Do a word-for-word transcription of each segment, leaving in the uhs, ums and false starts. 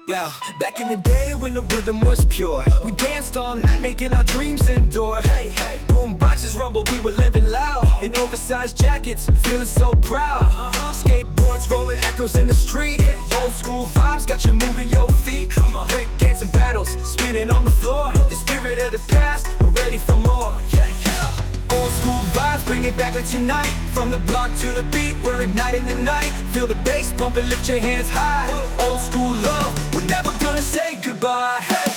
Yeah, back in the day when the rhythm was pure, we danced all night, making our dreams endure. Hey, hey, boom boxes rumble, we were living loud in oversized jackets, feeling so proud. uh-huh. Skateboards rolling echoes in the street, old school vibes got you moving your feet. Break dancing battles, spinning on the floor. The spirit of the past, we're ready for more. Yeah, yeah. Old school vibes, bring it back like tonight. From the block to the beat, we're igniting the night. Feel the bass pumping, lift your hands high. Old school love, we're never gonna say goodbye. Hey.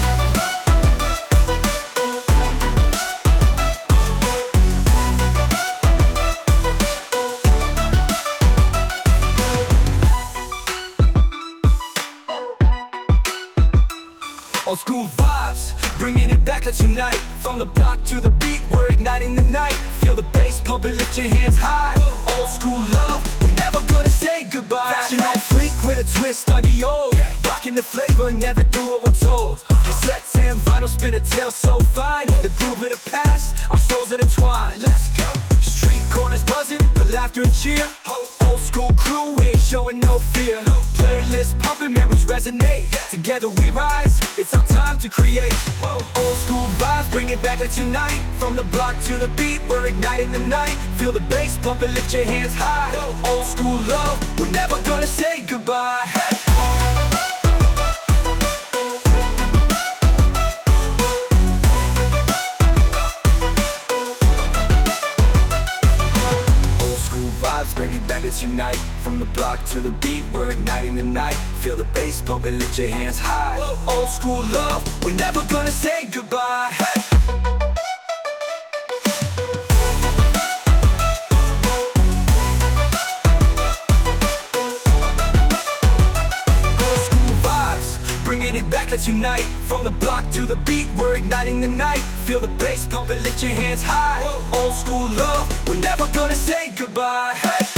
Old school vibes, bringing it back like tonight. From the block to the beat, we're igniting the night. Feel the bass pumping, lift your hands high. Old school love, we're never gonna say goodbye. Fashion on freak with a twist on the old. Rocking the flavor, never do what we're told. Cassettes and vinyl spin a tale so fine. The groove of the past, our souls intertwined. Let's go. Street corners buzzing, the laughter and cheer. Old school crew, we ain't showing no fear. Playlist pumping, memories resonate. Together we rise, it's our time to create. Old school vibes, bring it back like tonight. From the block to the beat, we're igniting the night. Feel the bass pumping, lift your hands high. Old school love, we're never gonna say goodbye. Bring it back to tonight. From the block to the beat, we're igniting the night. Feel the bass pumping, lift your hands high. Old school love, we're never gonna say goodbye. Hey. Old school vibes, bringing it back like tonight. From the block to the beat, we're igniting the night. Feel the bass pumping, lift your hands high. Old school love, we're never gonna say goodbye. Hey.